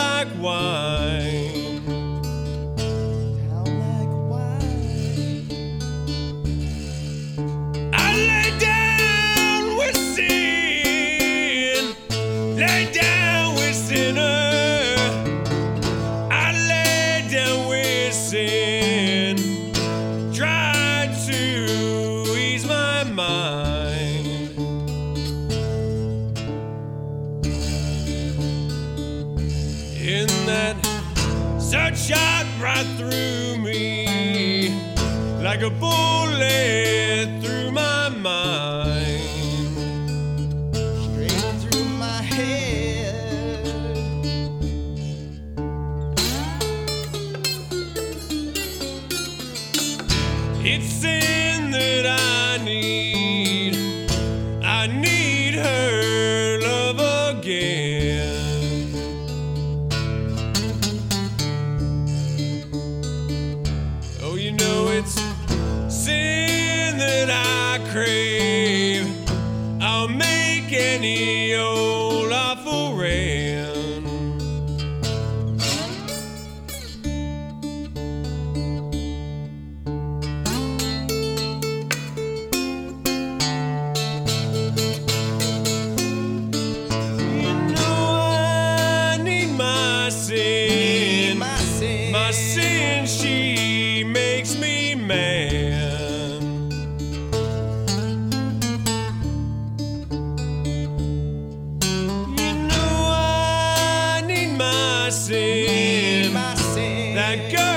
like wine. Down like wine. I lay down with sin, lay down with sinner. I lay down with sin, tried to ease my mind. In that sun shot right through me like a bullet through my mind. Straight through my head. It's sin that I need her love again. Oh, you know it's sin that I crave. I'll make any old offering. You know I need my sin. My sin, she makes me mad. You know I need my sin. That girl